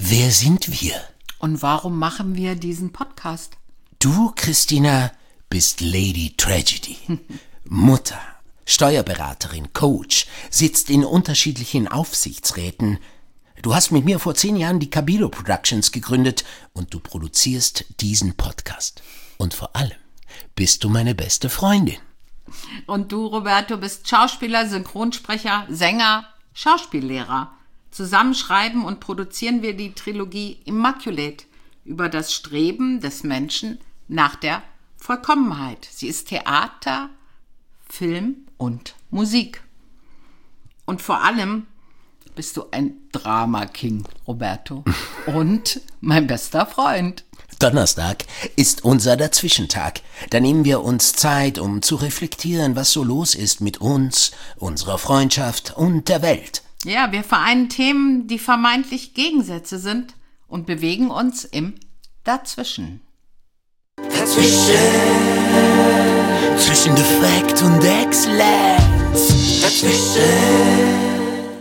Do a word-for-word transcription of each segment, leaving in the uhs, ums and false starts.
Wer sind wir? Und warum machen wir diesen Podcast? Du, Christina, bist Lady Tragedy. Mutter, Steuerberaterin, Coach, sitzt in unterschiedlichen Aufsichtsräten. Du hast mit mir vor zehn Jahren die Cabilo Productions gegründet und du produzierst diesen Podcast. Und vor allem bist du meine beste Freundin. Und du, Roberto, bist Schauspieler, Synchronsprecher, Sänger, Schauspiellehrer. Zusammen schreiben und produzieren wir die Trilogie Immaculate über das Streben des Menschen nach der Vollkommenheit. Sie ist Theater, Film und Musik. Und vor allem bist du ein Drama-King, Roberto. Und mein bester Freund. Donnerstag ist unser Dazwischentag. Da nehmen wir uns Zeit, um zu reflektieren, was so los ist mit uns, unserer Freundschaft und der Welt. Ja, wir vereinen Themen, die vermeintlich Gegensätze sind und bewegen uns im Dazwischen. Dazwischen, zwischen Defekt und Exzellenz. Dazwischen.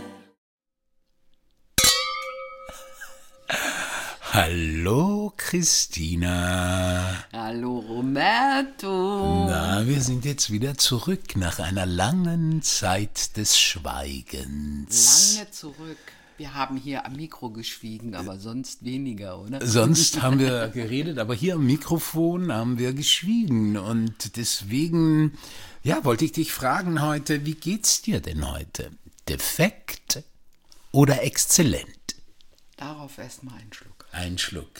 Hallo Christina. Hallo Roberto. Na, wir sind jetzt wieder zurück nach einer langen Zeit des Schweigens. Lange zurück. Wir haben hier am Mikro geschwiegen, aber sonst weniger, oder? Sonst haben wir geredet, aber hier am Mikrofon haben wir geschwiegen. Und deswegen, ja, wollte ich dich fragen heute, wie geht's dir denn heute? Defekt oder exzellent? Darauf erstmal einen Schluck. Ein Schluck.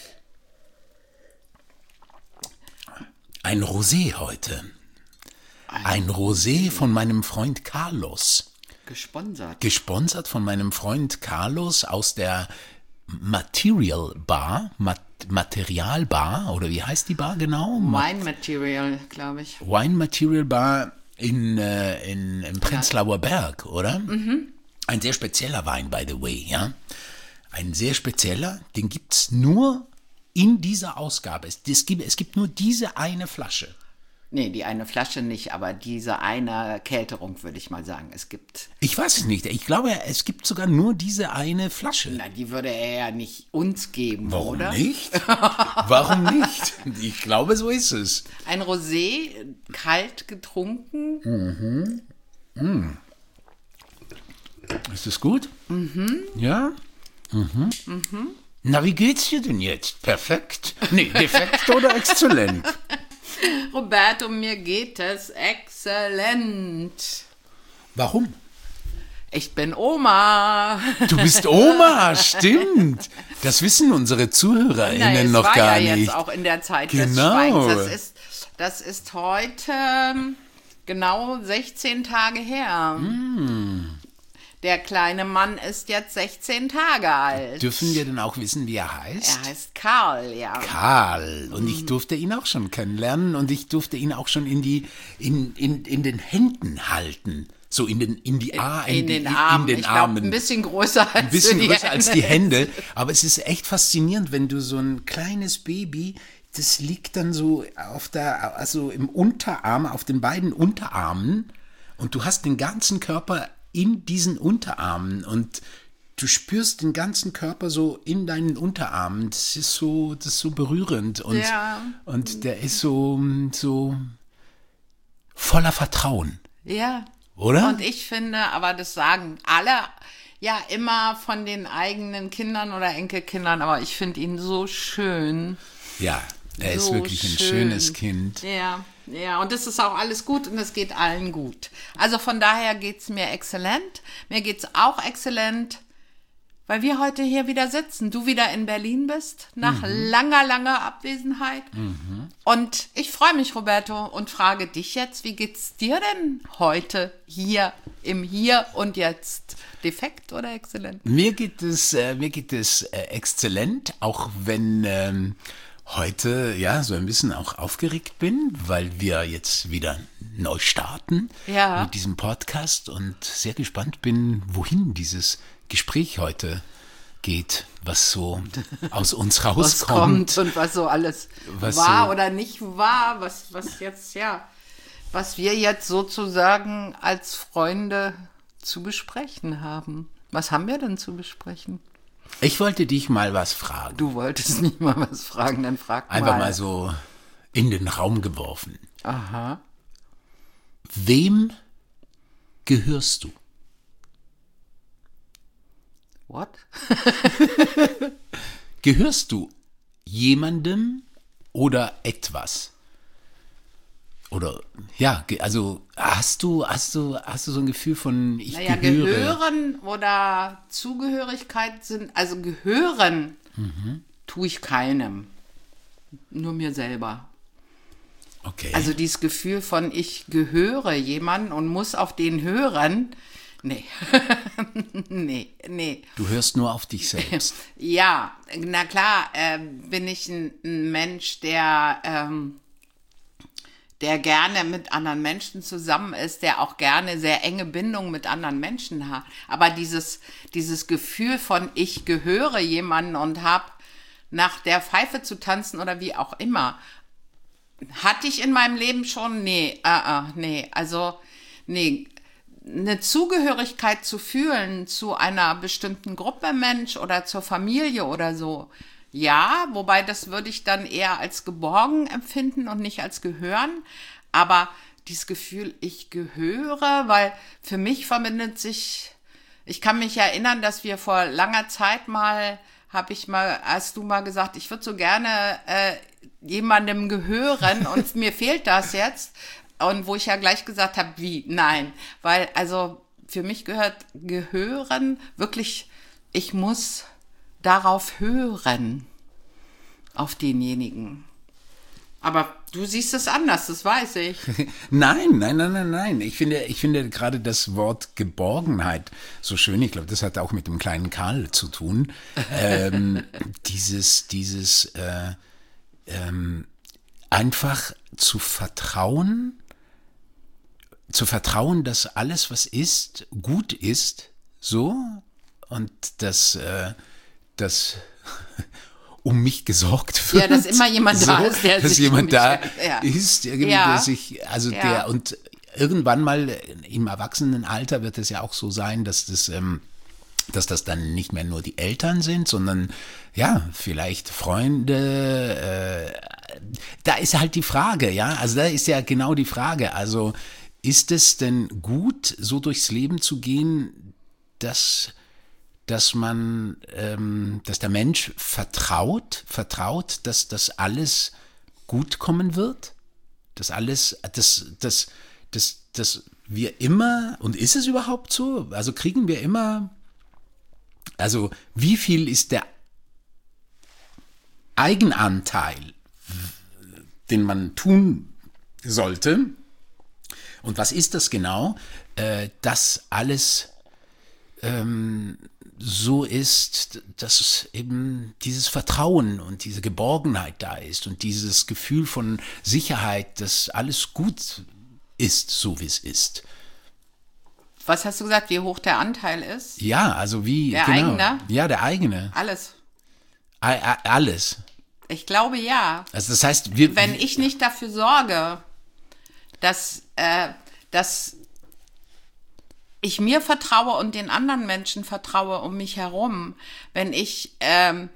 Ein Rosé heute. Ein Rosé von meinem Freund Carlos. Gesponsert. Gesponsert von meinem Freund Carlos aus der Material Bar. Mat- Material Bar, oder wie heißt die Bar genau? Wine Material, glaube ich. Wine Material Bar in, äh, in, im Prenzlauer Berg, oder? Mhm. Ein sehr spezieller Wein, by the way, ja. Ein sehr spezieller, den gibt's nur in dieser Ausgabe. Es, es, gibt, es gibt nur diese eine Flasche. Nee, die eine Flasche nicht, aber diese eine Kälterung, würde ich mal sagen. Es gibt... Ich weiß es nicht. Ich glaube, es gibt sogar nur diese eine Flasche. Na, die würde er ja nicht uns geben, Warum oder? nicht? Warum nicht? Ich glaube, so ist es. Ein Rosé, kalt getrunken. Mhm. Mhm. Ist das gut? Mhm. Ja? Mhm. Mhm. Na, wie geht's dir denn jetzt? Perfekt? Nee, defekt oder exzellent? Roberto, mir geht es exzellent. Warum? Ich bin Oma. Du bist Oma, stimmt. Das wissen unsere ZuhörerInnen Na, es noch war gar ja nicht. Jetzt auch in der Zeit Genau. des Schweigens. Das ist, das ist heute genau sechzehn Tage her. Mm. Der kleine Mann ist jetzt sechzehn Tage alt. Dürfen wir denn auch wissen, wie er heißt? Er heißt Karl, ja. Karl. Und ich durfte ihn auch schon kennenlernen und ich durfte ihn auch schon in die in, in, in den Händen halten. So in den in die A in, in die, den Armen. In den ich Armen. glaube, ein bisschen größer als ein bisschen die größer Hände. als die Hände. Aber es ist echt faszinierend, wenn du so ein kleines Baby, das liegt dann so auf der, also im Unterarm, auf den beiden Unterarmen und du hast den ganzen Körper in diesen Unterarmen und du spürst den ganzen Körper so in deinen Unterarmen. Das ist so, das ist so berührend und, ja. und der ist so, so voller Vertrauen. Ja. Oder? Und ich finde, aber das sagen alle ja immer von den eigenen Kindern oder Enkelkindern, aber ich finde ihn so schön. Ja, er ist so wirklich ein schön. schönes Kind. Ja, ja, und es ist auch alles gut und es geht allen gut. Also von daher geht's mir exzellent. Mir geht's auch exzellent, weil wir heute hier wieder sitzen. Du wieder in Berlin bist, nach mhm. langer, langer Abwesenheit. Mhm. Und ich freue mich, Roberto, und frage dich jetzt, wie geht's dir denn heute hier im Hier und Jetzt? Defekt oder exzellent? Mir geht es, äh, mir geht es äh, exzellent, auch wenn ähm, heute ja so ein bisschen auch aufgeregt bin, weil wir jetzt wieder neu starten ja. mit diesem Podcast und sehr gespannt bin, wohin dieses Gespräch heute geht, was so aus uns rauskommt. Was kommt und was so alles was war so oder nicht war, was, was jetzt, ja, was wir jetzt sozusagen als Freunde zu besprechen haben. Was haben wir denn zu besprechen? Ich wollte dich mal was fragen. Du wolltest nicht mal was fragen, dann frag mal. Einfach mal so in den Raum geworfen. Aha. Wem gehörst du? What? Gehörst du jemandem oder etwas? Oder, ja, ge- also hast du, hast du, hast du so ein Gefühl von ich Naja, gehöre? gehören oder Zugehörigkeit sind, also gehören tue ich keinem. Nur mir selber. Okay. Also dieses Gefühl von ich gehöre jemanden und muss auf den hören, nee. nee, nee. du hörst nur auf dich selbst. Ja, na klar, äh, bin ich ein, ein Mensch, der, ähm, der gerne mit anderen Menschen zusammen ist, der auch gerne sehr enge Bindungen mit anderen Menschen hat. Aber dieses, dieses Gefühl von ich gehöre jemanden und habe nach der Pfeife zu tanzen oder wie auch immer, hatte ich in meinem Leben schon? Nee, äh, äh, nee, also, nee, eine Zugehörigkeit zu fühlen zu einer bestimmten Gruppe Mensch oder zur Familie oder so, ja, wobei das würde ich dann eher als geborgen empfinden und nicht als gehören, aber dieses Gefühl, ich gehöre, weil für mich verbindet sich, ich kann mich erinnern, dass wir vor langer Zeit mal, habe ich mal, hast du mal gesagt, ich würde so gerne äh, jemandem gehören und mir fehlt das jetzt. Und wo ich ja gleich gesagt habe, wie? Nein. Weil, also für mich gehört gehören wirklich, ich muss darauf hören, auf denjenigen. Aber du siehst es anders, das weiß ich. Nein, nein, nein, nein, nein. Ich finde, ich finde gerade das Wort Geborgenheit so schön. Ich glaube, das hat auch mit dem kleinen Karl zu tun. ähm, dieses, dieses äh, ähm, einfach zu vertrauen, zu vertrauen, dass alles, was ist, gut ist, so, und dass, äh, dass um mich gesorgt wird. Ja, dass immer jemand da ist, der dass sich um jemand mich- da ja. ist, irgendwie, Ja. der sich, also Ja. der, und irgendwann mal im Erwachsenenalter wird es ja auch so sein, dass das, ähm, dass das dann nicht mehr nur die Eltern sind, sondern ja, vielleicht Freunde. Äh, da ist halt die Frage, ja, also da ist ja genau die Frage. Also ist es denn gut, so durchs Leben zu gehen, dass dass man, ähm, dass der Mensch vertraut, vertraut, dass das alles gut kommen wird, dass alles, dass, dass, dass, dass wir immer, und ist es überhaupt so? Also kriegen wir immer, also wie viel ist der Eigenanteil, den man tun sollte? Und was ist das genau? Äh, dass alles ähm, so ist, dass eben dieses Vertrauen und diese Geborgenheit da ist und dieses Gefühl von Sicherheit, dass alles gut ist, so wie es ist. Was hast du gesagt, wie hoch der Anteil ist? Ja, also wie, Der genau. eigene? Ja, der eigene. Alles. A- a- Alles. Ich glaube ja. Also das heißt, wir, Wenn ich nicht dafür sorge, dass, äh, dass ich mir vertraue und den anderen Menschen vertraue um mich herum, wenn ich ähm,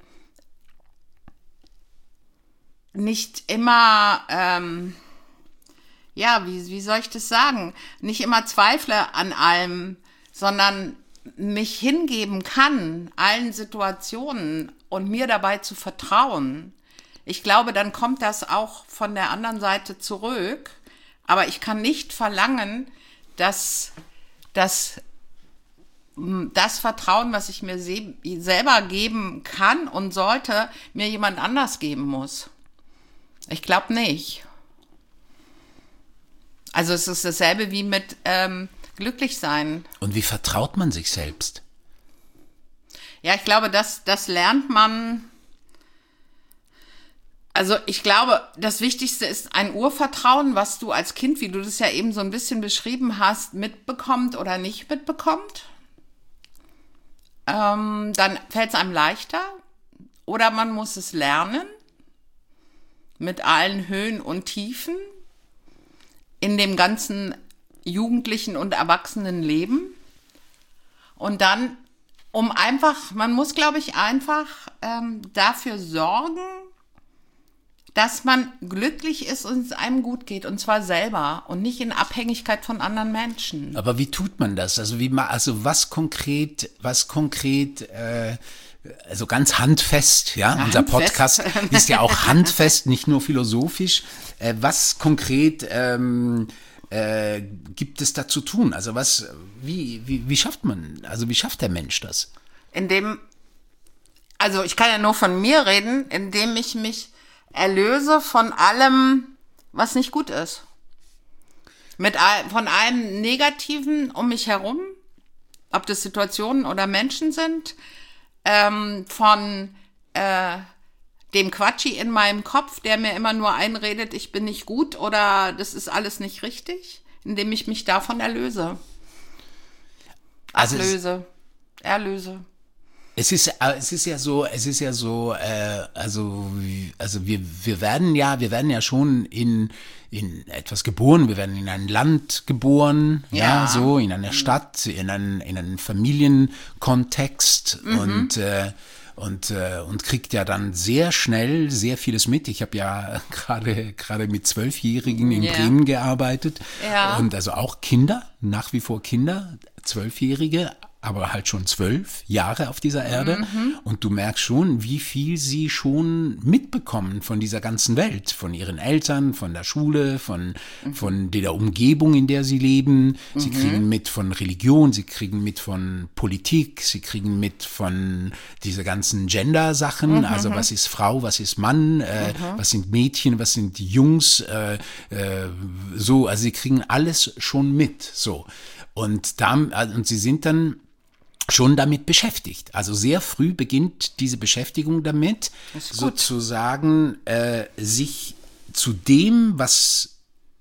nicht immer, ähm, ja, wie, wie soll ich das sagen, nicht immer zweifle an allem, sondern mich hingeben kann, allen Situationen und mir dabei zu vertrauen. Ich glaube, dann kommt das auch von der anderen Seite zurück, aber ich kann nicht verlangen, dass dass das Vertrauen, was ich mir se- selber geben kann und sollte, mir jemand anders geben muss. Ich glaube nicht. Also es ist dasselbe wie mit ähm, glücklich sein. und wie vertraut man sich selbst? Ja, ich glaube, das, das lernt man. Also ich glaube, das Wichtigste ist ein Urvertrauen, was du als Kind, wie du das ja eben so ein bisschen beschrieben hast, mitbekommt oder nicht mitbekommt. Ähm, dann fällt es einem leichter. Oder man muss es lernen, mit allen Höhen und Tiefen, in dem ganzen jugendlichen und erwachsenen Leben. Und dann Um einfach, man muss, glaube ich, einfach ähm, dafür sorgen, dass man glücklich ist und es einem gut geht. Und zwar selber und nicht in Abhängigkeit von anderen Menschen. Aber wie tut man das? Also wie ma- also was konkret, was konkret, äh, also ganz handfest, ja, Ja, unser handfest. Podcast ist ja auch handfest, nicht nur philosophisch. Äh, was konkret ähm, äh, gibt es da zu tun? Also was, wie, wie, wie schafft man, also wie schafft der Mensch das? Indem, also ich kann ja nur von mir reden, indem ich mich erlöse von allem, was nicht gut ist. Mit all, von allem Negativen um mich herum, ob das Situationen oder Menschen sind, ähm, von äh, dem Quatschi in meinem Kopf, der mir immer nur einredet, ich bin nicht gut oder das ist alles nicht richtig, indem ich mich davon erlöse. Also es- Ablöse. Erlöse. Es ist, äh, es ist ja so, es ist ja so, äh, also, wie- also wir, wir werden ja, wir werden ja schon in, in etwas geboren, wir werden in ein Land geboren, ja, Ja. so, in einer Stadt, in einen, in einen Familienkontext und, äh, und, äh, und kriegt ja dann sehr schnell sehr vieles mit. Ich habe ja gerade, gerade mit Zwölfjährigen in Ja. Bremen gearbeitet Ja. und also auch Kinder, nach wie vor Kinder, Zwölfjährige, aber halt schon zwölf Jahre auf dieser Erde. Mhm. Und du merkst schon, wie viel sie schon mitbekommen von dieser ganzen Welt, von ihren Eltern, von der Schule, von, Mhm. von der Umgebung, in der sie leben. Sie kriegen mit von Religion, sie kriegen mit von Politik, sie kriegen mit von diese ganzen Gender-Sachen, Mhm. also was ist Frau, was ist Mann, äh, was sind Mädchen, was sind Jungs, äh, äh, so, also sie kriegen alles schon mit, so. Und da, und sie sind dann schon damit beschäftigt. Also sehr früh beginnt diese Beschäftigung damit, ist gut. sozusagen äh, sich zu dem, was,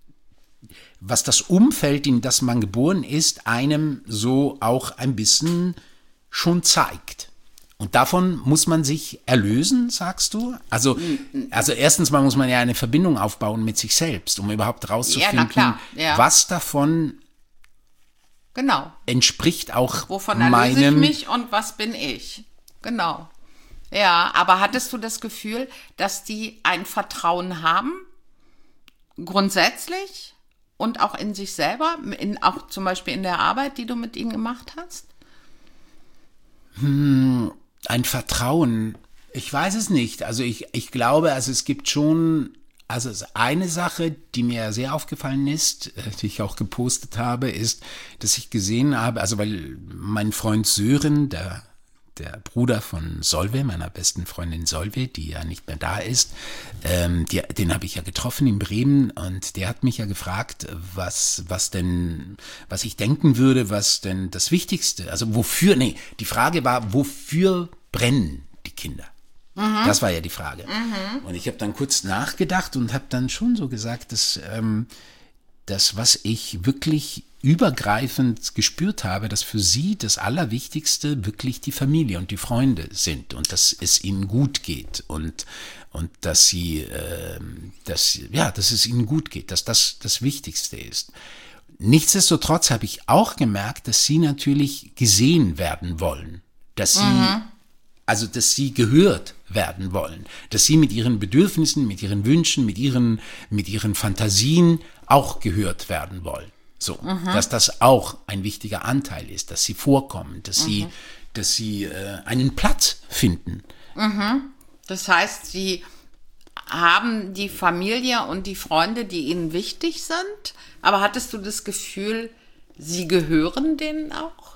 was das Umfeld, in das man geboren ist, einem so auch ein bisschen schon zeigt. Und davon muss man sich erlösen, sagst du? Also, also erstens mal muss man ja eine Verbindung aufbauen mit sich selbst, um überhaupt rauszufinden, klar, ja. was davon Genau. entspricht auch Wovon erlöse meinem... ich mich und was bin ich? Genau. Ja, aber hattest du das Gefühl, dass die ein Vertrauen haben, grundsätzlich und auch in sich selber, in, auch zum Beispiel in der Arbeit, die du mit ihnen gemacht hast? Ein Vertrauen, ich weiß es nicht. Also ich, ich glaube, also es gibt schon, also es ist eine Sache, die mir sehr aufgefallen ist, äh, die ich auch gepostet habe, ist, dass ich gesehen habe, also weil mein Freund Sören, der, der Bruder von Solveig, meiner besten Freundin Solveig, die ja nicht mehr da ist, ähm, die, den habe ich ja getroffen in Bremen und der hat mich ja gefragt, was, was denn, was ich denken würde, was denn das Wichtigste, also wofür, nee, die Frage war, wofür brennen die Kinder? Das war ja die Frage. Und ich habe dann kurz nachgedacht und habe dann schon so gesagt, dass ähm, das, was ich wirklich übergreifend gespürt habe, dass für sie das Allerwichtigste wirklich die Familie und die Freunde sind und dass es ihnen gut geht und, und dass sie, äh, dass, ja, dass es ihnen gut geht, dass das das Wichtigste ist. Nichtsdestotrotz habe ich auch gemerkt, dass sie natürlich gesehen werden wollen, dass sie Also, dass sie gehört werden wollen, dass sie mit ihren Bedürfnissen, mit ihren Wünschen, mit ihren, mit ihren Fantasien auch gehört werden wollen. So, dass das auch ein wichtiger Anteil ist, dass sie vorkommen, dass sie, dass sie äh, einen Platz finden. Das heißt, sie haben die Familie und die Freunde, die ihnen wichtig sind, aber hattest du das Gefühl, sie gehören denen auch?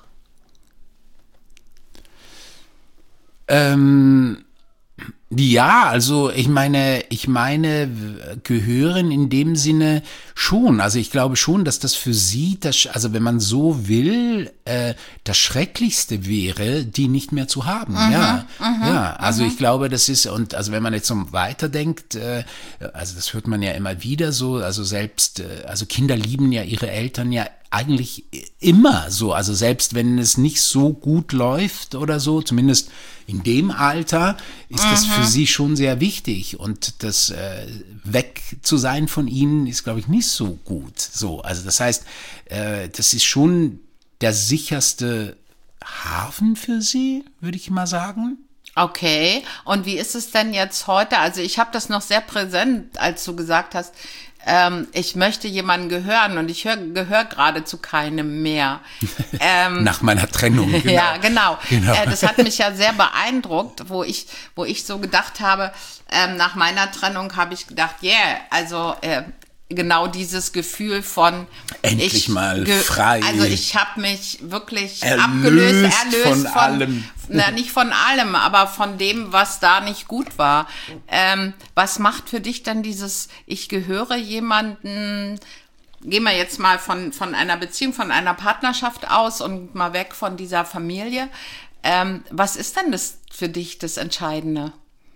Ähm, ja, also ich meine, ich meine, gehören in dem Sinne schon. Also ich glaube schon, dass das für sie, das, also wenn man so will, äh, das Schrecklichste wäre, die nicht mehr zu haben. Ja, ja. Also ich glaube, das ist, und also wenn man jetzt so weiterdenkt, äh, also das hört man ja immer wieder so, also selbst, äh, also Kinder lieben ja ihre Eltern ja eigentlich immer so, also selbst wenn es nicht so gut läuft oder so, zumindest in dem Alter, ist das für sie schon sehr wichtig und das äh, weg zu sein von ihnen ist, glaube ich, nicht so gut. So, also das heißt, äh, das ist schon der sicherste Hafen für sie, würde ich mal sagen. Okay, und wie ist es denn jetzt heute? Also ich habe das noch sehr präsent, als du gesagt hast, ähm, ich möchte jemanden gehören und ich gehöre gerade zu keinem mehr. Ähm, Nach meiner Trennung. Genau. Ja, genau. genau. Äh, das hat mich ja sehr beeindruckt, wo ich, wo ich so gedacht habe, ähm, nach meiner Trennung habe ich gedacht, yeah, also äh, genau dieses Gefühl von endlich ich, mal frei. Also ich habe mich wirklich erlöst abgelöst, erlöst von, von allem. Na, nicht von allem, aber von dem, was da nicht gut war. Ähm, was macht für dich dann dieses, ich gehöre jemanden, gehen wir jetzt mal von, von einer Beziehung, von einer Partnerschaft aus und mal weg von dieser Familie. Ähm, was ist denn das für dich das Entscheidende?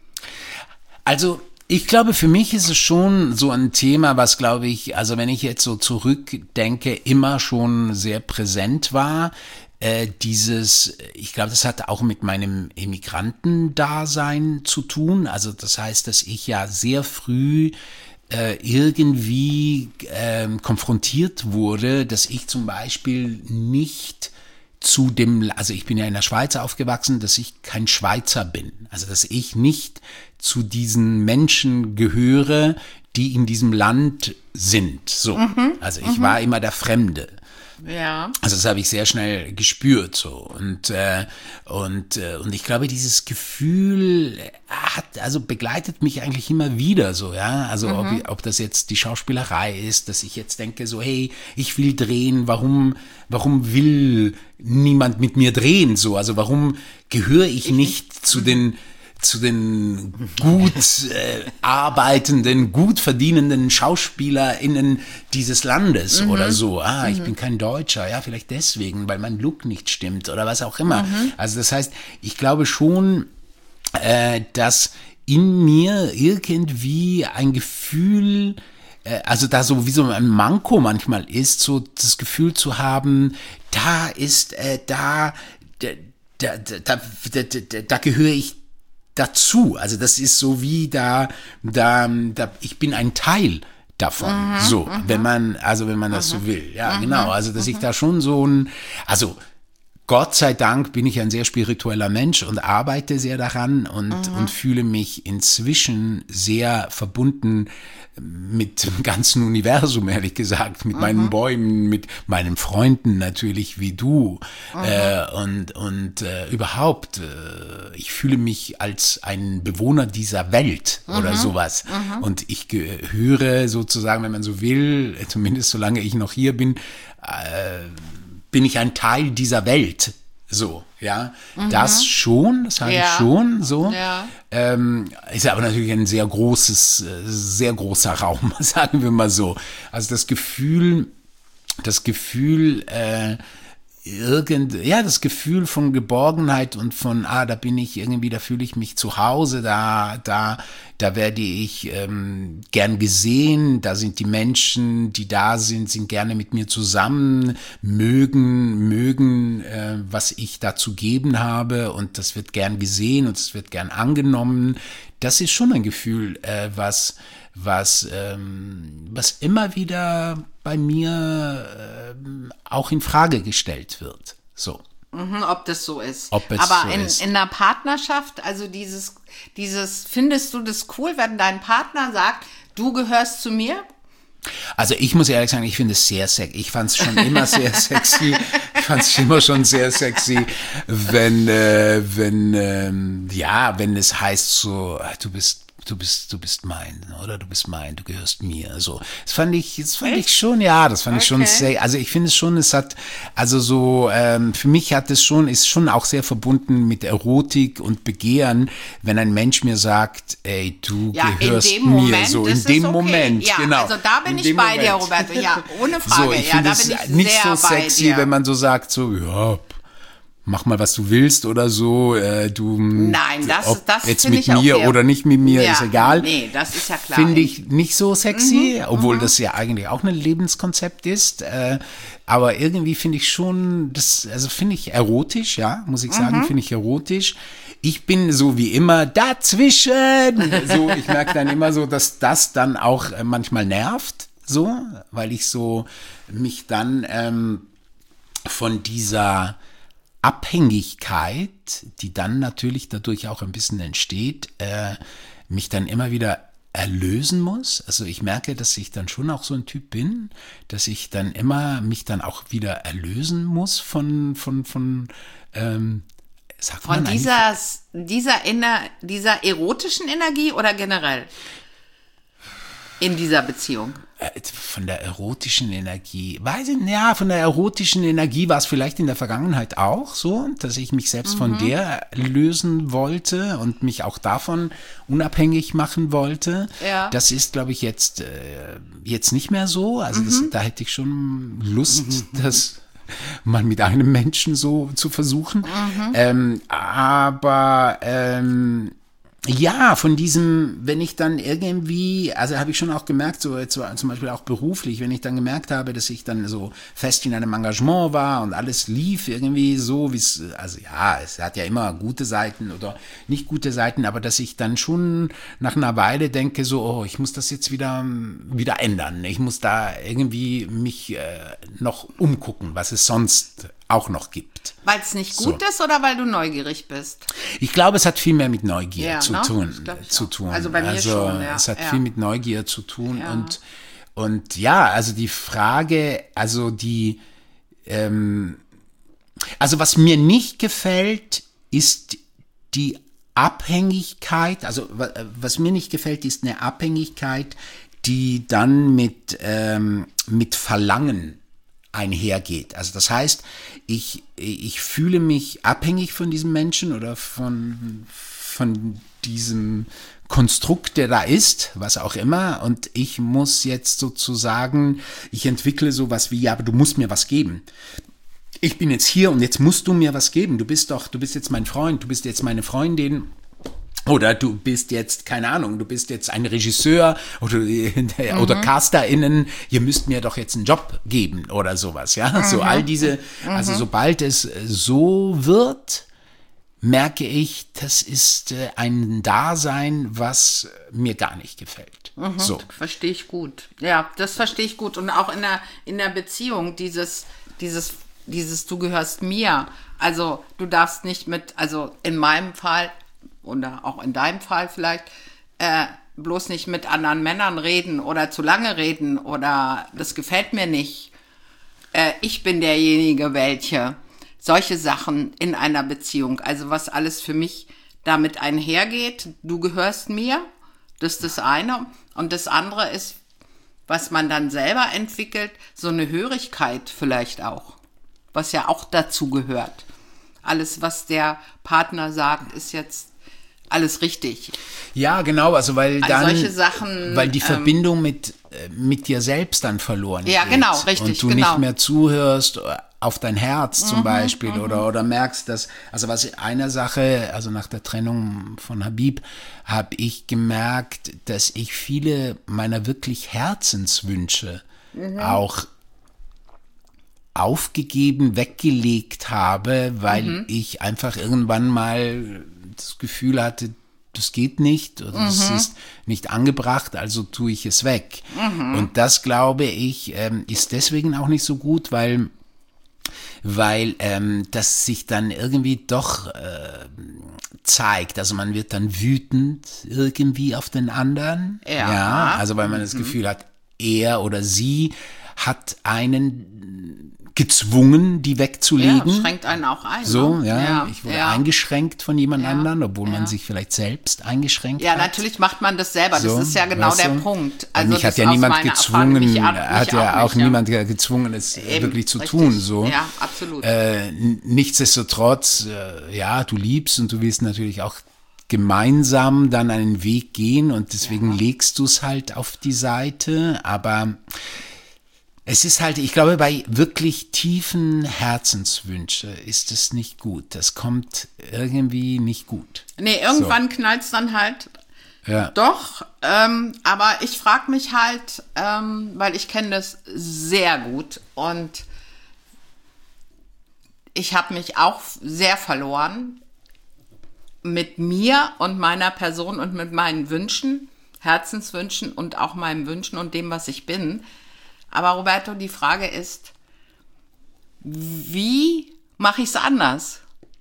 Also ich glaube, für mich ist es schon so ein Thema, was, glaube ich, also wenn ich jetzt so zurückdenke, immer schon sehr präsent war. Äh, dieses, ich glaube, das hat auch mit meinem Immigrantendasein zu tun. Also das heißt, dass ich ja sehr früh äh, irgendwie äh, konfrontiert wurde, dass ich zum Beispiel nicht zu dem, also ich bin ja in der Schweiz aufgewachsen, dass ich kein Schweizer bin. Also dass ich nicht zu diesen Menschen gehöre, die in diesem Land sind. So, Mhm, also ich mhm. war immer der Fremde. Ja. Also das habe ich sehr schnell gespürt so und äh, und äh, und ich glaube, dieses Gefühl hat also begleitet mich eigentlich immer wieder so, ja, also mhm. ob, ob das jetzt die Schauspielerei ist, dass ich jetzt denke so, hey, ich will drehen, warum warum will niemand mit mir drehen so, also warum gehöre ich, ich nicht, nicht zu den zu den gut äh, arbeitenden, gut verdienenden SchauspielerInnen dieses Landes mhm. oder so. Ah, ich mhm. bin kein Deutscher, ja, vielleicht deswegen, weil mein Look nicht stimmt oder was auch immer. Mhm. Also das heißt, ich glaube schon, äh, dass in mir irgendwie ein Gefühl, äh, also da so wie so ein Manko manchmal ist, so das Gefühl zu haben, da ist, äh, da, da, da, da, da, da, da gehöre ich dazu, also das ist so wie da, da, da ich bin ein Teil davon, mhm, so, mhm. wenn man, also wenn man das mhm. so will, ja, mhm. genau, also dass mhm. ich da schon so ein, also Gott sei Dank bin ich ein sehr spiritueller Mensch und arbeite sehr daran und, mhm. und fühle mich inzwischen sehr verbunden mit dem ganzen Universum, ehrlich gesagt, mit mhm. meinen Bäumen, mit meinen Freunden natürlich wie du mhm. äh, und, und äh, überhaupt, äh, ich fühle mich als ein Bewohner dieser Welt mhm. oder sowas mhm. und ich gehöre sozusagen, wenn man so will, zumindest solange ich noch hier bin, äh, bin ich ein Teil dieser Welt, so, ja, mhm. das schon, das habe ja. ich schon, so, ja. ähm, ist aber natürlich ein sehr großes, sehr großer Raum, sagen wir mal so, also das Gefühl, das Gefühl, äh, irgend, ja, das Gefühl von Geborgenheit und von, ah, da bin ich irgendwie, da fühle ich mich zu Hause, da, da, da werde ich ähm, gern gesehen, da sind die Menschen, die da sind, sind gerne mit mir zusammen, mögen, mögen, äh, was ich da zu geben habe und das wird gern gesehen und es wird gern angenommen. Das ist schon ein Gefühl, äh, was, was, ähm, was immer wieder bei mir ähm, auch in Frage gestellt wird. So. Mhm, ob das so ist. Ob es Aber so in, ist. in einer Partnerschaft, also dieses, dieses, findest du das cool, wenn dein Partner sagt, du gehörst zu mir? Also ich muss ehrlich sagen, ich finde es sehr sexy. Ich fand es schon immer sehr sexy. Ich fand es immer schon sehr sexy, wenn, äh, wenn, ähm, ja, wenn es heißt so, du bist Du bist, du bist mein, oder du bist mein, du gehörst mir. So, das fand ich, das fand Echt? ich schon, ja, das fand okay. ich schon sehr. Also ich finde es schon, es hat, also so, ähm, für mich hat es schon, ist schon auch sehr verbunden mit Erotik und Begehren, wenn ein Mensch mir sagt, ey, du ja, gehörst in dem mir, Moment, so in das dem ist okay. Moment, ja, genau. Also da bin in ich bei Moment. dir, Roberto. Ja, ohne Frage. So, ich ja, finde da es bin ich nicht sehr so sexy, bei dir. wenn man so sagt, so, ja. Mach mal, was du willst oder so, äh, du, Nein, das, ob das jetzt finde mit ich auch mir sehr, oder nicht mit mir, ja, ist egal. Nee, das ist ja klar. Finde ich nicht so sexy, mhm, obwohl mhm. das ja eigentlich auch ein Lebenskonzept ist, äh, aber irgendwie finde ich schon, das, also finde ich erotisch, ja, muss ich sagen, mhm. finde ich erotisch. Ich bin so wie immer dazwischen, so, ich merke dann immer so, dass das dann auch äh, manchmal nervt, so, weil ich so mich dann ähm, von dieser Abhängigkeit, die dann natürlich dadurch auch ein bisschen entsteht, äh, mich dann immer wieder erlösen muss. Also ich merke, dass ich dann schon auch so ein Typ bin, dass ich dann immer mich dann auch wieder erlösen muss von, von, von, ähm, sagt Von man dieser, dieser, Ener, dieser erotischen Energie oder generell in dieser Beziehung? Von der erotischen Energie, weiß ich, ja, von der erotischen Energie war es vielleicht in der Vergangenheit auch so, dass ich mich selbst mhm. von der lösen wollte und mich auch davon unabhängig machen wollte. Ja. Das ist, glaube ich, jetzt, äh, jetzt nicht mehr so. Also mhm. das, da hätte ich schon Lust, mhm. das mal mit einem Menschen so zu versuchen. Mhm. Ähm, aber ähm, ja, von diesem, wenn ich dann irgendwie, also habe ich schon auch gemerkt, so jetzt zum Beispiel auch beruflich, wenn ich dann gemerkt habe, dass ich dann so fest in einem Engagement war und alles lief irgendwie so, wie es, also ja, es hat ja immer gute Seiten oder nicht gute Seiten, aber dass ich dann schon nach einer Weile denke, so, oh, ich muss das jetzt wieder, wieder ändern. Ich muss da irgendwie mich äh, noch umgucken, was es sonst auch noch gibt. Weil es nicht gut so. ist oder weil du neugierig bist? Ich glaube, es hat viel mehr mit Neugier ja, zu, ne? tun, zu tun. Also bei mir also, schon, ja. Es hat ja. viel mit Neugier zu tun. Ja. Und, und ja, also die Frage, also die, ähm, also was mir nicht gefällt, ist die Abhängigkeit, also was mir nicht gefällt, ist eine Abhängigkeit, die dann mit, ähm, mit Verlangen einhergeht. Also das heißt, ich, ich fühle mich abhängig von diesem Menschen oder von, von diesem Konstrukt, der da ist, was auch immer, und ich muss jetzt sozusagen, ich entwickle sowas wie, ja, aber du musst mir was geben. Ich bin jetzt hier und jetzt musst du mir was geben. Du bist doch, du bist jetzt mein Freund, du bist jetzt meine Freundin. Oder du bist jetzt, keine Ahnung, du bist jetzt ein Regisseur oder, mhm. oder CasterInnen, ihr müsst mir doch jetzt einen Job geben oder sowas, ja. Mhm. So all diese, mhm. also sobald es so wird, merke ich, das ist ein Dasein, was mir gar nicht gefällt. Mhm. So. Verstehe ich gut. Ja, das verstehe ich gut. Und auch in der, in der Beziehung, dieses, dieses, dieses, du gehörst mir. Also du darfst nicht mit, also in meinem Fall, oder auch in deinem Fall vielleicht, äh, bloß nicht mit anderen Männern reden oder zu lange reden oder das gefällt mir nicht. Äh, ich bin derjenige, welche. Solche Sachen in einer Beziehung. Also was alles für mich damit einhergeht. Du gehörst mir. Das ist das eine. Und das andere ist, was man dann selber entwickelt, so eine Hörigkeit vielleicht auch. Was ja auch dazu gehört. Alles, was der Partner sagt, ist jetzt alles richtig. Ja, genau, also weil dann, also solche Sachen, weil die ähm, Verbindung mit, mit dir selbst dann verloren ja, geht. Ja, genau, richtig, und du genau. nicht mehr zuhörst auf dein Herz zum mhm, Beispiel mhm. oder, oder merkst, dass, also was eine Sache, also nach der Trennung von Habib, habe ich gemerkt, dass ich viele meiner wirklich Herzenswünsche mhm. auch aufgegeben, weggelegt habe, weil mhm. ich einfach irgendwann mal das Gefühl hatte, das geht nicht oder es mhm. ist nicht angebracht, also tue ich es weg. Mhm. Und das, glaube ich, ähm, ist deswegen auch nicht so gut, weil weil ähm, das sich dann irgendwie doch äh, zeigt. Also man wird dann wütend irgendwie auf den anderen. Ja. ja also weil man mhm. das Gefühl hat, er oder sie hat einen gezwungen, die wegzulegen. Ja, schränkt einen auch ein. So, ne? ja, ja. ich wurde ja. eingeschränkt von jemand ja. anderem, obwohl ja. man sich vielleicht selbst eingeschränkt ja, hat. Ja, natürlich macht man das selber. So, das ist ja genau weißt der du? Punkt. Also mich hat ja niemand gezwungen, mich, mich hat ja auch, auch nicht, niemand ja. gezwungen, es Eben, wirklich zu richtig. tun. So. Ja, absolut. Äh, nichtsdestotrotz, äh, ja, du liebst und du willst natürlich auch gemeinsam dann einen Weg gehen und deswegen ja. legst du es halt auf die Seite, aber es ist halt, ich glaube, bei wirklich tiefen Herzenswünsche ist es nicht gut. Das kommt irgendwie nicht gut. Nee, irgendwann so. knallt es dann halt ja. doch. Ähm, aber ich frage mich halt, ähm, weil ich kenne das sehr gut und ich habe mich auch sehr verloren mit mir und meiner Person und mit meinen Wünschen, Herzenswünschen und auch meinen Wünschen und dem, was ich bin. Aber Roberto, die Frage ist, wie mache ich es anders.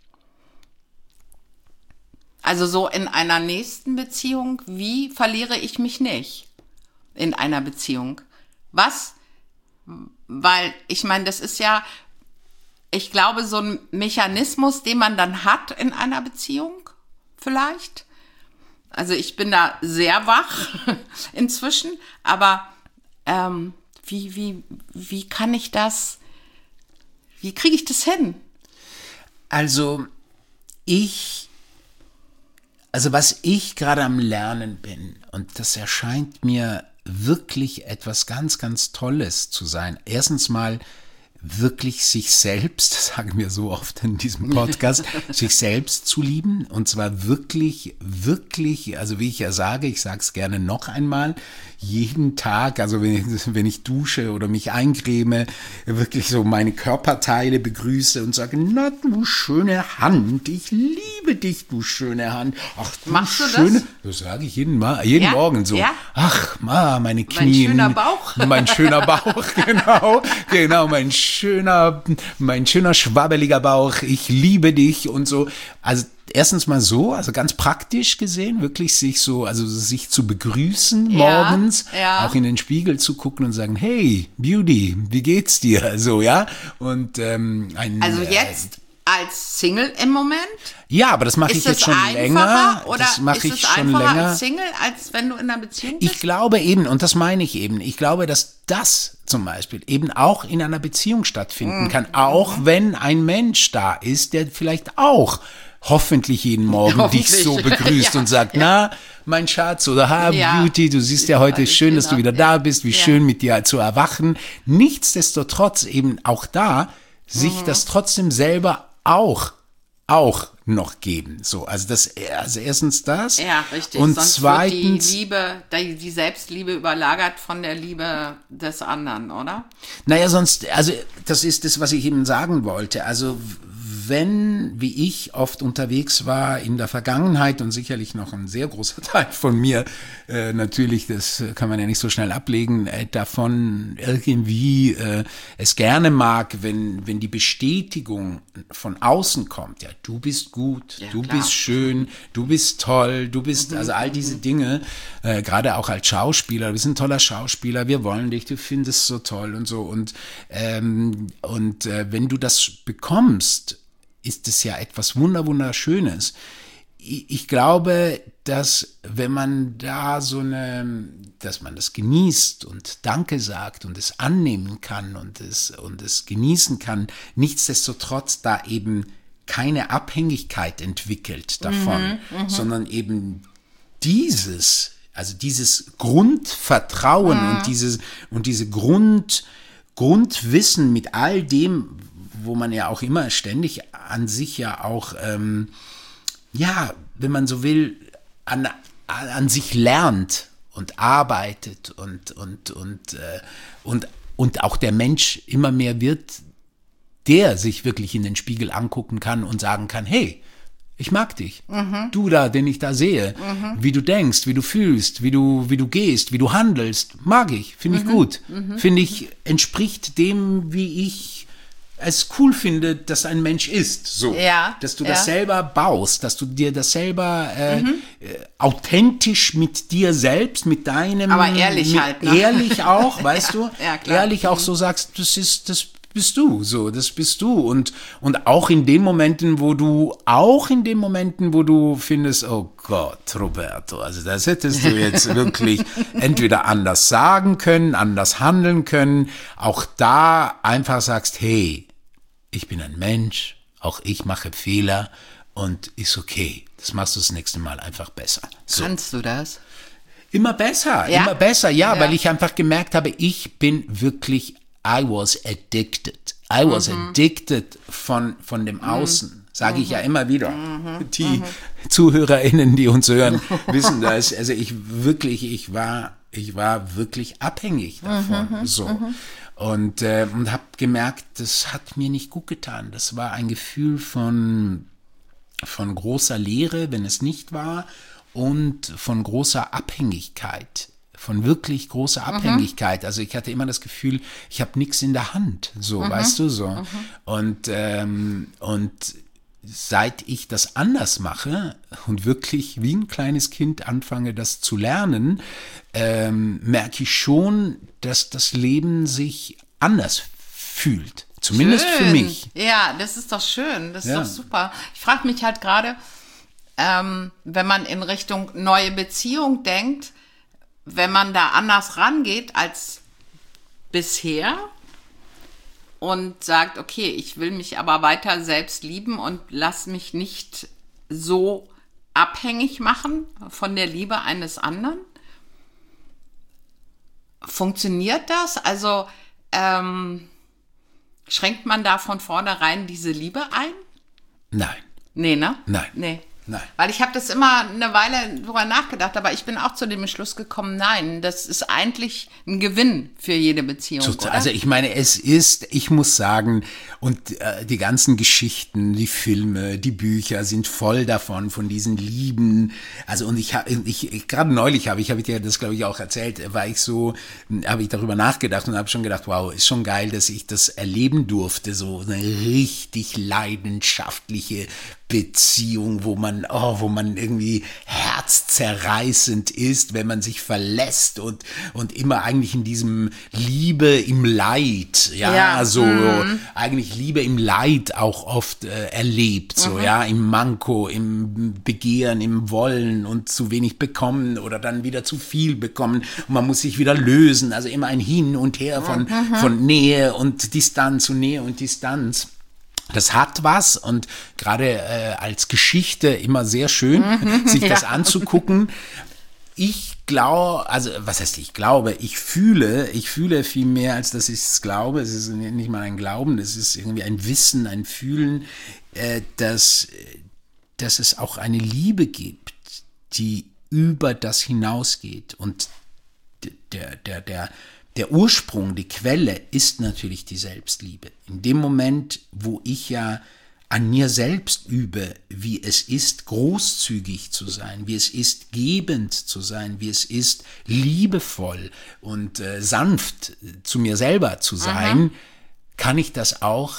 Also so in einer nächsten Beziehung, wie verliere ich mich nicht in einer Beziehung? Was? Weil ich meine, das ist ja, ich glaube, so ein Mechanismus, den man dann hat in einer Beziehung vielleicht. Also ich bin da sehr wach inzwischen, aber ähm, wie, wie, wie kann ich das, wie kriege ich das hin? Also ich, also was ich gerade am Lernen bin, und das erscheint mir wirklich etwas ganz, ganz Tolles zu sein. Erstens mal wirklich sich selbst, das sagen wir so oft in diesem Podcast, sich selbst zu lieben, und zwar wirklich, wirklich, also wie ich ja sage, ich sage es gerne noch einmal, jeden Tag, also wenn ich, wenn ich dusche oder mich eincreme, wirklich so meine Körperteile begrüße und sage, na du schöne Hand, ich liebe dich, du schöne Hand. Ach du Machst du schöne, das? das sage ich jeden, Mal, jeden Ja? Morgen so. Ja? Ach, ma, meine Knie. Mein schöner Bauch. Mein schöner Bauch, genau, genau, mein schöner, mein schöner schwabbeliger Bauch, ich liebe dich und so. Also erstens mal so, also ganz praktisch gesehen, wirklich sich so, also sich zu begrüßen Ja, morgens, ja. auch in den Spiegel zu gucken und sagen, hey, Beauty, wie geht's dir? So, ja. Und ähm, ein, Also äh, jetzt als Single im Moment? ja, aber das mache ich Ist jetzt es schon einfacher länger. oder das mache ist ich es schon einfacher länger. als Single, als wenn du in einer Beziehung bist? Ich glaube eben, und das meine ich eben, ich glaube, dass das zum Beispiel eben auch in einer Beziehung stattfinden kann, auch wenn ein Mensch da ist, der vielleicht auch hoffentlich jeden Morgen dich Hoffentlich. so begrüßt Ja, und sagt, na, mein Schatz, oder ha, Ja. Beauty, du siehst ja heute Alles schön, dass du genau. wieder da bist, wie Ja. schön mit dir zu erwachen. Nichtsdestotrotz eben auch da, sich Mhm. das trotzdem selber auch auch noch geben. So, also das, also erstens das. Ja, richtig. Und Sonst zweitens, wird die Liebe, die, die Selbstliebe überlagert von der Liebe des anderen, oder? naja, sonst, also das ist das, was ich eben sagen wollte. Also wenn, wie ich oft unterwegs war in der Vergangenheit und sicherlich noch ein sehr großer Teil von mir, äh, natürlich, das kann man ja nicht so schnell ablegen, äh, davon irgendwie äh, es gerne mag, wenn, wenn die Bestätigung von außen kommt, ja, du bist gut, Ja, du klar. bist schön, du bist toll, du bist, also all diese Dinge, äh, gerade auch als Schauspieler, du bist ein toller Schauspieler, wir wollen dich, du findest so toll und so, und, ähm, und äh, wenn du das bekommst, ist es ja etwas wunder wunderschönes. Ich, ich glaube, dass wenn man da so eine, dass man das genießt und Danke sagt und es annehmen kann und es, und es genießen kann, nichtsdestotrotz da eben keine Abhängigkeit entwickelt davon, Mhm, sondern eben dieses, also dieses Grundvertrauen Mhm. und dieses, und diese Grund, Grundwissen mit all dem, wo man ja auch immer ständig an sich ja auch, ähm, ja, wenn man so will, an, an sich lernt und arbeitet und, und, und, äh, und, und auch der Mensch immer mehr wird, der sich wirklich in den Spiegel angucken kann und sagen kann, hey, ich mag dich. Mhm. Du da, den ich da sehe, wie du denkst, wie du fühlst, wie du, wie du gehst, wie du handelst, mag ich, finde Mhm. ich gut. Finde ich, entspricht dem, wie ich es cool finde, dass ein Mensch ist. So. Ja, Dass du ja. das selber baust, dass du dir das selber äh, äh, authentisch mit dir selbst, mit deinem... Aber ehrlich mit, halt, ne? Ehrlich auch, weißt Ja, du? ja, klar. Ehrlich auch so sagst, das ist, das bist du, so, das bist du. Und, und auch in den Momenten, wo du, auch in den Momenten, wo du findest, oh Gott, Roberto, also das hättest du jetzt wirklich entweder anders sagen können, anders handeln können, auch da einfach sagst, hey, ich bin ein Mensch, auch ich mache Fehler und ist okay. Das machst du das nächste Mal einfach besser. So. Kannst du das? Immer besser, Ja? immer besser, ja, Ja. weil ich einfach gemerkt habe, ich bin wirklich, I was addicted. I was addicted von, von dem Außen. Sage ich ja immer wieder. Die ZuhörerInnen, die uns hören, wissen das. Also ich wirklich, ich war, ich war wirklich abhängig davon. So. Und, äh, und habe gemerkt, das hat mir nicht gut getan. Das war ein Gefühl von, von großer Leere, wenn es nicht war, und von großer Abhängigkeit von wirklich großer Abhängigkeit. Mhm. Also ich hatte immer das Gefühl, ich habe nichts in der Hand, so, mhm. weißt du, so. Mhm. Und, ähm, und seit ich das anders mache und wirklich wie ein kleines Kind anfange, das zu lernen, ähm, merke ich schon, dass das Leben sich anders fühlt. Zumindest schön. Für mich. Ja, das ist doch schön. Das ist ja. doch super. Ich frage mich halt gerade, ähm, wenn man in Richtung neue Beziehung denkt, wenn man da anders rangeht als bisher und sagt, okay, ich will mich aber weiter selbst lieben und lass mich nicht so abhängig machen von der Liebe eines anderen. Funktioniert das? Also ähm, schränkt man da von vornherein diese Liebe ein? Nein. Nee, ne? Nein. Nee. Nein. Weil ich habe das immer eine Weile drüber nachgedacht, aber ich bin auch zu dem Entschluss gekommen, nein, das ist eigentlich ein Gewinn für jede Beziehung, Total. oder? Also ich meine, es ist, ich muss sagen, und äh, die ganzen Geschichten, die Filme, die Bücher sind voll davon, von diesen Lieben. Also und ich habe, ich, ich gerade neulich habe ich, habe ich dir das glaube ich auch erzählt, war ich so, habe ich darüber nachgedacht und habe schon gedacht, wow, ist schon geil, dass ich das erleben durfte, so eine richtig leidenschaftliche Beziehung, wo man, oh, wo man irgendwie herzzerreißend ist, wenn man sich verlässt und, und immer eigentlich in diesem Liebe im Leid, ja, ja. so mhm. eigentlich Liebe im Leid auch oft äh, erlebt, so, mhm. ja, im Manko, im Begehren, im Wollen und zu wenig bekommen oder dann wieder zu viel bekommen und man muss sich wieder lösen, also immer ein Hin und Her von, mhm. von Nähe und Distanz und Nähe und Distanz. Das hat was und gerade äh, als Geschichte immer sehr schön, mhm, sich das ja. anzugucken. Ich glaube, also was heißt ich glaube, ich fühle, ich fühle viel mehr, als dass ich es glaube. Es ist nicht mal ein Glauben, es ist irgendwie ein Wissen, ein Fühlen, äh, dass, dass es auch eine Liebe gibt, die über das hinausgeht. Und der, der, der, Der Ursprung, die Quelle ist natürlich die Selbstliebe. In dem Moment, wo ich ja an mir selbst übe, wie es ist, großzügig zu sein, wie es ist, gebend zu sein, wie es ist, liebevoll und äh, sanft zu mir selber zu sein, mhm. kann ich das auch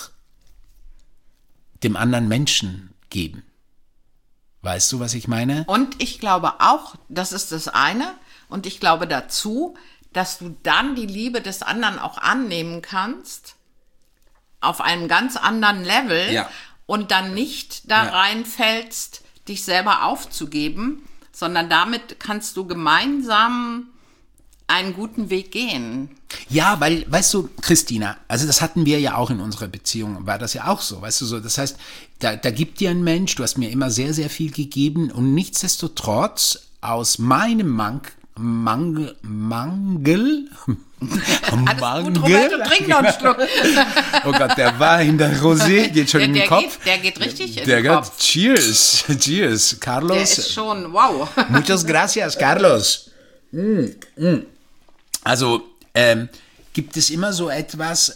dem anderen Menschen geben. Weißt du, was ich meine? Und ich glaube auch, das ist das eine, und ich glaube dazu, dass du dann die Liebe des anderen auch annehmen kannst, auf einem ganz anderen Level ja. und dann nicht da ja. reinfällst, dich selber aufzugeben, sondern damit kannst du gemeinsam einen guten Weg gehen. Ja, weil, weißt du, Christina, also das hatten wir ja auch in unserer Beziehung, war das ja auch so, weißt du, so, das heißt, da, da gibt dir ein Mensch, du hast mir immer sehr, sehr viel gegeben und nichtsdestotrotz aus meinem Mank Mangel, Mangel, Alles gut, Roberto, trink noch einen Schluck. Oh Gott, der Wein, der Rosé geht schon der, in den der Kopf. Geht, der geht richtig in der den Kopf. Geht, cheers, cheers, Carlos. Der ist schon, wow. Muchas gracias, Carlos. Mm, mm. Also, ähm, gibt es immer so etwas,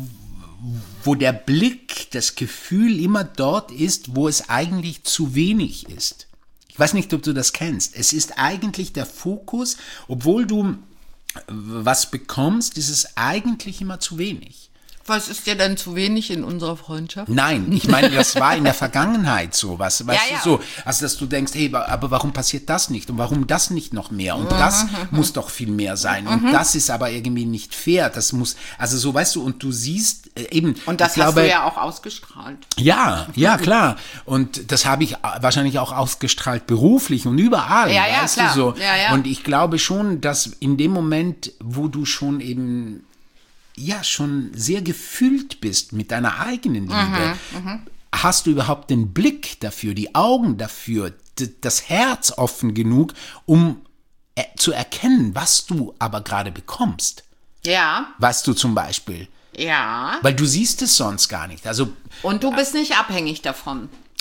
wo der Blick, das Gefühl immer dort ist, wo es eigentlich zu wenig ist. Ich weiß nicht, ob du das kennst. Es ist eigentlich der Fokus, obwohl du was bekommst, ist es eigentlich immer zu wenig. Was ist dir denn zu wenig in unserer Freundschaft? Nein, ich meine, das war in der Vergangenheit so, was, weißt ja, ja. du, so, also dass du denkst, hey, aber warum passiert das nicht und warum das nicht noch mehr und mhm. das muss doch viel mehr sein mhm. und das ist aber irgendwie nicht fair, das muss, also so, weißt du, und du siehst äh, eben. Und das ich hast glaube, du ja auch ausgestrahlt. Ja, ja, klar, und das habe ich wahrscheinlich auch ausgestrahlt beruflich und überall, ja, ja, weißt klar. du, so, ja, ja. und ich glaube schon, dass in dem Moment, wo du schon eben ja, schon sehr gefüllt bist mit deiner eigenen Liebe, mhm, hast du überhaupt den Blick dafür, die Augen dafür, d- das Herz offen genug, um äh, zu erkennen, was du aber gerade bekommst. Ja. Weißt du zum Beispiel? Ja. Weil du siehst es sonst gar nicht. Also, und du bist nicht abhängig davon.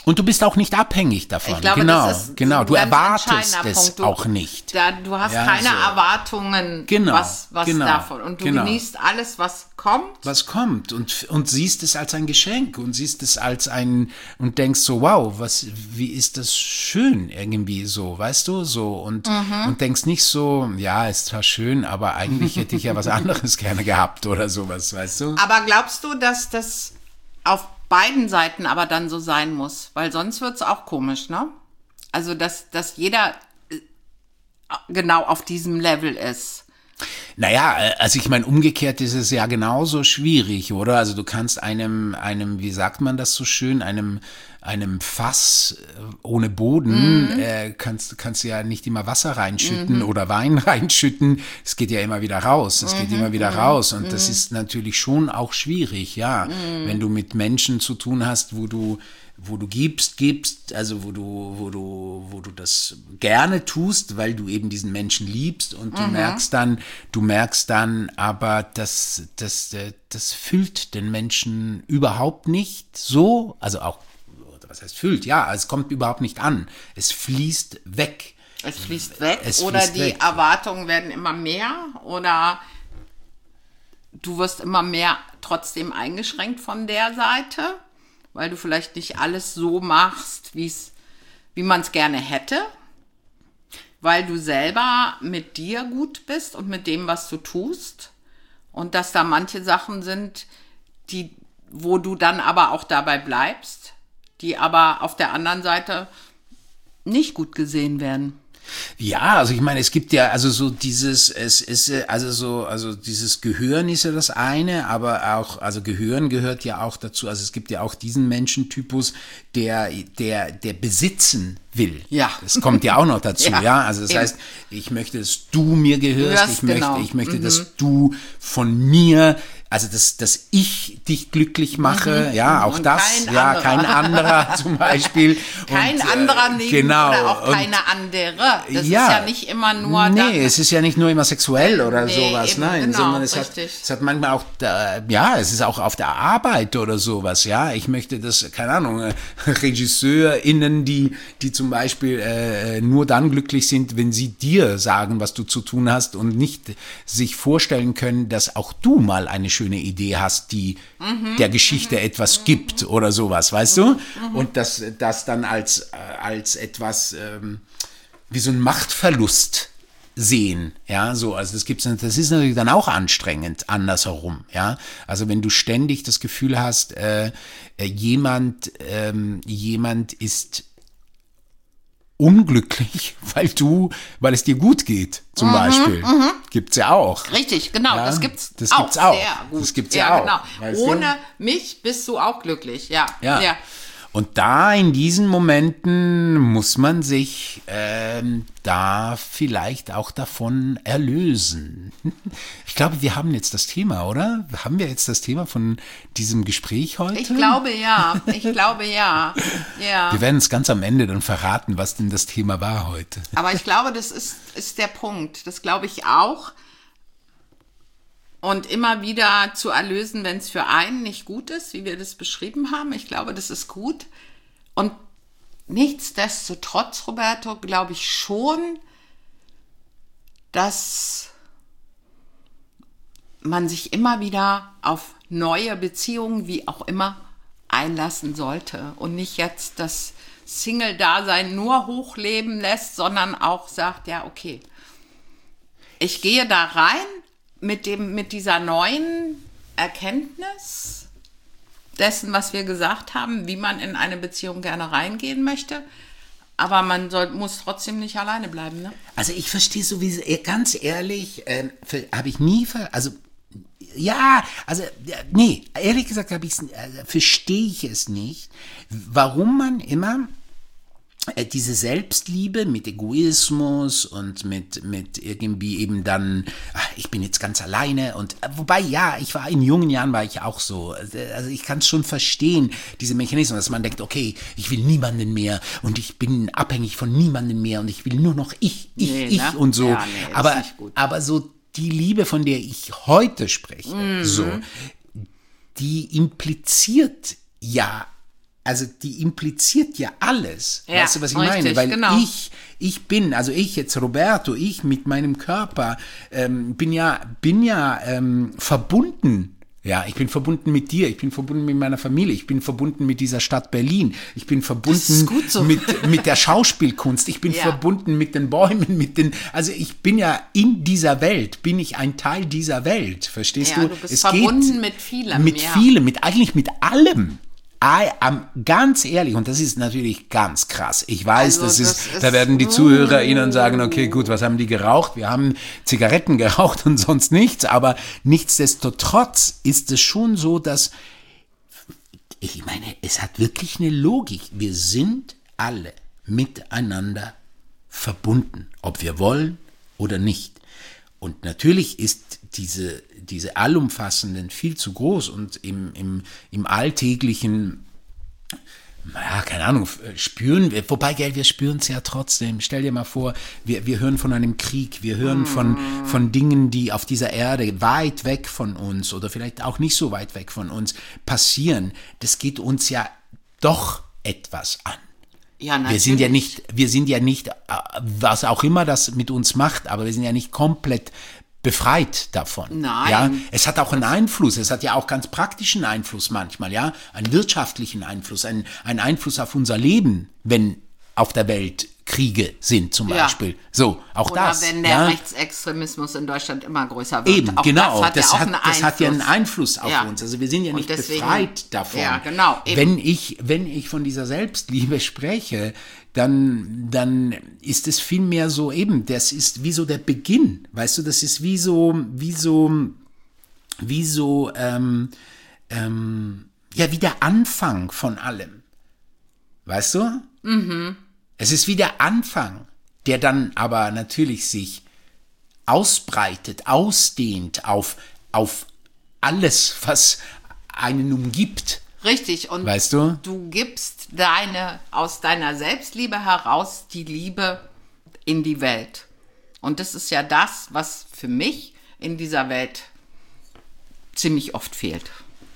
Und du bist auch nicht abhängig davon. Ich glaube, genau, das ist genau. ein Du ganz erwartest entscheidender es Punkt. Du, auch nicht. Da, du hast Ja, keine so. Erwartungen, Genau, was, was genau, davon. Und du genau. genießt alles, was kommt. Was kommt und, und siehst es als ein Geschenk und siehst es als ein und denkst so, wow, was, wie ist das schön irgendwie so, weißt du, so und, Mhm. und denkst nicht so, ja, ist zwar schön, aber eigentlich hätte ich ja was anderes gerne gehabt oder sowas, weißt du? Aber glaubst du, dass das auf beiden Seiten aber dann so sein muss? Weil sonst wird es auch komisch, ne? Also, dass, dass jeder äh, genau auf diesem Level ist. Naja, also ich meine, umgekehrt ist es ja genauso schwierig, oder? Also du kannst einem, einem, wie sagt man das so schön, einem, einem Fass ohne Boden, mhm. äh, kannst, kannst du ja nicht immer Wasser reinschütten mhm. oder Wein reinschütten. Es geht ja immer wieder raus, es mhm. geht immer wieder mhm. raus. Und mhm. das ist natürlich schon auch schwierig, ja. Mhm. Wenn du mit Menschen zu tun hast, wo du wo du gibst, gibst, also wo du, wo du, wo du das gerne tust, weil du eben diesen Menschen liebst und du mhm. merkst dann, du merkst dann, aber das, das, das füllt den Menschen überhaupt nicht so, also auch, was heißt füllt, ja, es kommt überhaupt nicht an, es fließt weg. Es fließt weg es oder fließt die weg. Erwartungen werden immer mehr oder du wirst immer mehr trotzdem eingeschränkt von der Seite, weil du vielleicht nicht alles so machst, wie's, wie man es gerne hätte, weil du selber mit dir gut bist und mit dem, was du tust und dass da manche Sachen sind, die, wo du dann aber auch dabei bleibst, die aber auf der anderen Seite nicht gut gesehen werden. Ja, also ich meine, es gibt ja also so dieses, es ist also so, also dieses Gehören ist ja das eine, aber auch, also Gehören gehört ja auch dazu, also es gibt ja auch diesen Menschentypus, der, der, der besitzen will. Ja. Das kommt ja auch noch dazu, ja. ja? Also das Eben. heißt, ich möchte, dass du mir gehörst, Hörst, ich möchte, genau. ich möchte, mhm. dass du von mir, also dass, dass ich dich glücklich mache, Mhm. ja, auch Und das, kein ja, anderer. kein anderer zum Beispiel. Kein Und, anderer äh, neben genau. oder auch Und, keine andere. Das ja. ist ja nicht immer nur Nee, dann, es ist ja nicht nur immer sexuell oder Nee, sowas, eben, nein, genau, sondern es hat, richtig. es hat manchmal auch, da, ja, es ist auch auf der Arbeit oder sowas, ja. Ich möchte das, keine Ahnung, äh, RegisseurInnen, die, die zum Beispiel äh, nur dann glücklich sind, wenn sie dir sagen, was du zu tun hast und nicht sich vorstellen können, dass auch du mal eine schöne Idee hast, die mhm, der Geschichte mhm, etwas mhm, gibt oder sowas, weißt du? Mhm. Und das, das dann als, äh, als etwas ähm, wie so ein Machtverlust sehen, ja, so, also das gibt's, das ist natürlich dann auch anstrengend, andersherum, ja, also wenn du ständig das Gefühl hast, äh, äh, jemand, ähm, jemand ist unglücklich, weil du, weil es dir gut geht, zum mhm, Beispiel, mhm. gibt's ja auch. Richtig, genau, ja, das gibt's das auch gibt's auch. sehr gut. Das gibt's ja, ja auch. Genau. Weißt Ohne du? mich bist du auch glücklich, ja. Ja. ja. Und da in diesen Momenten muss man sich ähm, da vielleicht auch davon erlösen. Ich glaube, wir haben jetzt das Thema, oder? Haben wir jetzt das Thema von diesem Gespräch heute? Ich glaube ja, ich glaube ja. ja. Wir werden es ganz am Ende dann verraten, was denn das Thema war heute. Aber ich glaube, das ist, ist der Punkt. Das glaube ich auch. Und immer wieder zu erlösen, wenn es für einen nicht gut ist, wie wir das beschrieben haben. Ich glaube, das ist gut. Und nichtsdestotrotz, Roberto, glaube ich schon, dass man sich immer wieder auf neue Beziehungen, wie auch immer, einlassen sollte. Und nicht jetzt das Single-Dasein nur hochleben lässt, sondern auch sagt, ja, okay, ich gehe da rein, mit dem, mit dieser neuen Erkenntnis dessen, was wir gesagt haben, wie man in eine Beziehung gerne reingehen möchte. Aber man soll, muss trotzdem nicht alleine bleiben, ne? Also ich verstehe sowieso, ganz ehrlich, äh, habe ich nie, ver also ja, also nee, ehrlich gesagt habe ich äh, verstehe ich es nicht, warum man immer diese Selbstliebe mit Egoismus und mit, mit irgendwie eben dann, ach, ich bin jetzt ganz alleine und, wobei, ja, ich war, in jungen Jahren war ich auch so, also ich kann es schon verstehen, diese Mechanismen, dass man denkt, okay, ich will niemanden mehr und ich bin abhängig von niemanden mehr und ich will nur noch ich, ich, nee, ich ne? und so, ja, nee, ist aber, nicht gut. aber so die Liebe, von der ich heute spreche, mhm. so, die impliziert ja also die impliziert ja alles. Ja, weißt du, was ich richtig, meine? Weil genau. ich, ich bin, also ich jetzt Roberto, ich mit meinem Körper ähm, bin ja, bin ja ähm, verbunden. Ja, ich bin verbunden mit dir, ich bin verbunden mit meiner Familie, ich bin verbunden mit dieser Stadt Berlin, ich bin verbunden gut so. mit, mit der Schauspielkunst, ich bin Ja. verbunden mit den Bäumen, mit den, also ich bin ja in dieser Welt, bin ich ein Teil dieser Welt, verstehst Ja, du? du bist verbunden mit vielem, Mit ja. vielem, mit eigentlich mit allem. I, am, ganz ehrlich, und das ist natürlich ganz krass. Ich weiß, Also das ist, das ist- da werden die ZuhörerInnen sagen, okay, gut, was haben die geraucht? Wir haben Zigaretten geraucht und sonst nichts, aber nichtsdestotrotz ist es schon so, dass, ich meine, es hat wirklich eine Logik. Wir sind alle miteinander verbunden, ob wir wollen oder nicht. Und natürlich ist diese, diese allumfassenden viel zu groß und im, im, im alltäglichen, ja, keine Ahnung, spüren wir, wobei, gell, wir spüren es ja trotzdem. Stell dir mal vor, wir, wir hören von einem Krieg, wir hören von, von Dingen, die auf dieser Erde weit weg von uns oder vielleicht auch nicht so weit weg von uns passieren. Das geht uns ja doch etwas an. Ja, Wir sind ja natürlich. nicht, wir sind ja nicht, äh, was auch immer das mit uns macht, aber wir sind ja nicht komplett befreit davon. Nein. Ja, es hat auch einen Einfluss, es hat ja auch ganz praktischen Einfluss manchmal, ja, einen wirtschaftlichen Einfluss, einen, einen Einfluss auf unser Leben, wenn auf der Welt Kriege sind zum Ja. Beispiel. So, auch Oder das. wenn der ja. Rechtsextremismus in Deutschland immer größer wird. Eben, Auch genau, das hat, das, ja auch hat, einen das hat ja einen Einfluss. Einfluss auf Ja. uns. Also wir sind ja Und nicht deswegen- befreit davon. Ja, genau, eben. Wenn ich, wenn ich von dieser Selbstliebe spreche, dann, dann ist es vielmehr so eben, das ist wie so der Beginn, weißt du, das ist wie so, wie so, wie so, ähm, ähm, ja, wie der Anfang von allem. Weißt du? Mhm. Es ist wie der Anfang, der dann aber natürlich sich ausbreitet, ausdehnt auf, auf alles, was einen umgibt. Richtig. Und Weißt du? du gibst deine, aus deiner Selbstliebe heraus die Liebe in die Welt. Und das ist ja das, was für mich in dieser Welt ziemlich oft fehlt.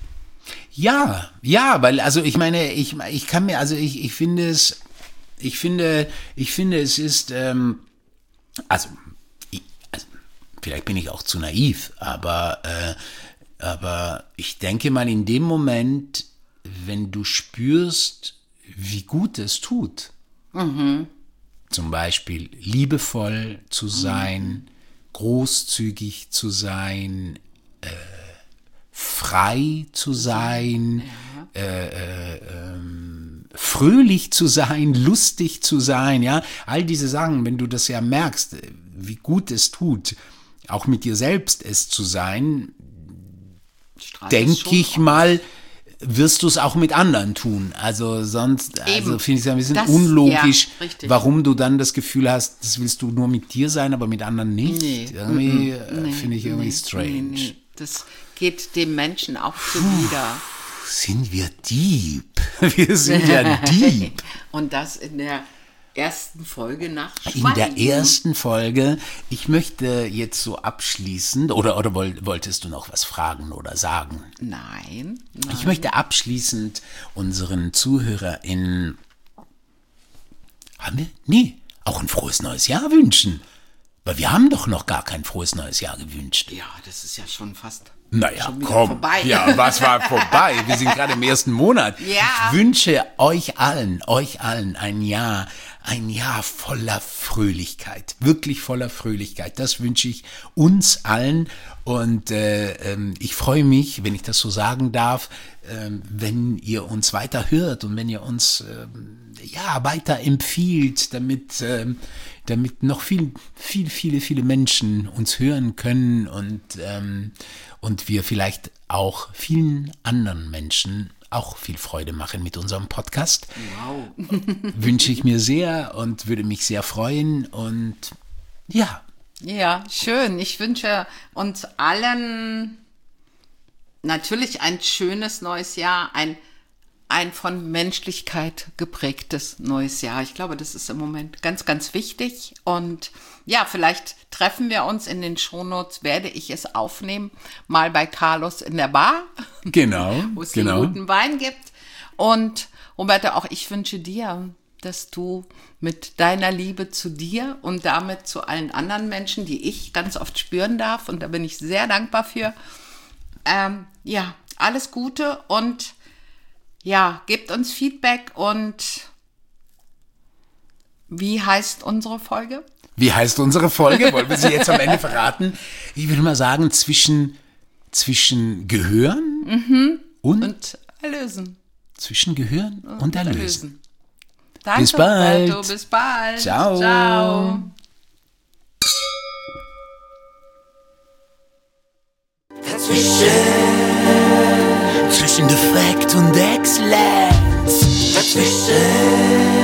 Ja, ja, weil, also ich meine, ich, ich kann mir, also ich, ich finde es, ich finde, ich finde, es ist, ähm, also, ich, also, vielleicht bin ich auch zu naiv, aber, äh, aber ich denke mal in dem Moment, wenn du spürst, wie gut es tut, Mhm. zum Beispiel liebevoll zu sein, mhm. großzügig zu sein, äh, frei zu sein, ja. äh, äh, ähm, fröhlich zu sein, lustig zu sein, ja, all diese Sachen, wenn du das ja merkst, wie gut es tut, auch mit dir selbst es zu sein, denke ich mal, wirst du es auch mit anderen tun. Also sonst, also finde ich es ein bisschen das, unlogisch, ja, warum du dann das Gefühl hast, das willst du nur mit dir sein, aber mit anderen nicht. Nee. Irgendwie Nee, finde ich irgendwie nee, strange. Nee, nee. Das geht dem Menschen auch zuwider. Sind wir deep? Wir sind ja deep. Und das in der ersten Folge nach In Schweigen. der ersten Folge. Ich möchte jetzt so abschließend, oder, oder wolltest du noch was fragen oder sagen? Nein, nein. Ich möchte abschließend unseren ZuhörerInnen, haben wir? Nee, auch ein frohes neues Jahr wünschen. Weil wir haben doch noch gar kein frohes neues Jahr gewünscht. Ja, das ist ja schon fast Naja, schon wieder komm. vorbei. Ja, was war vorbei? Wir sind gerade im ersten Monat. Ja. Ich wünsche euch allen, euch allen ein Jahr, ein Jahr voller Fröhlichkeit. Wirklich voller Fröhlichkeit. Das wünsche ich uns allen. Und äh, ähm, ich freue mich, wenn ich das so sagen darf, äh, wenn ihr uns weiter hört und wenn ihr uns äh, ja weiter empfiehlt, damit äh, damit noch viel, viel, viele, viele Menschen uns hören können und ähm, und wir vielleicht auch vielen anderen Menschen auch viel Freude machen mit unserem Podcast. Wow. Wünsche ich mir sehr und würde mich sehr freuen und ja. Ja, schön. Ich wünsche uns allen natürlich ein schönes neues Jahr, ein, ein von Menschlichkeit geprägtes neues Jahr. Ich glaube, das ist im Moment ganz, ganz wichtig. Und ja, vielleicht treffen wir uns in den Shownotes, werde ich es aufnehmen, mal bei Carlos in der Bar. Genau, wo es genau. einen guten Wein gibt. Und Roberto, auch ich wünsche dir, dass du mit deiner Liebe zu dir und damit zu allen anderen Menschen, die ich ganz oft spüren darf, und da bin ich sehr dankbar für, ähm, ja, alles Gute und ja, gebt uns Feedback. Und wie heißt unsere Folge? Wie heißt unsere Folge? Wollen wir sie jetzt am Ende verraten? Ich würde mal sagen, zwischen, zwischen Gehören mhm. und, und Erlösen. Zwischen Gehören und, und Erlösen. Erlösen. Danke, bis bald. Roberto, bis bald. Ciao. Ciao. Dazwischen, zwischen Defekt und Exzellenz. Dazwischen.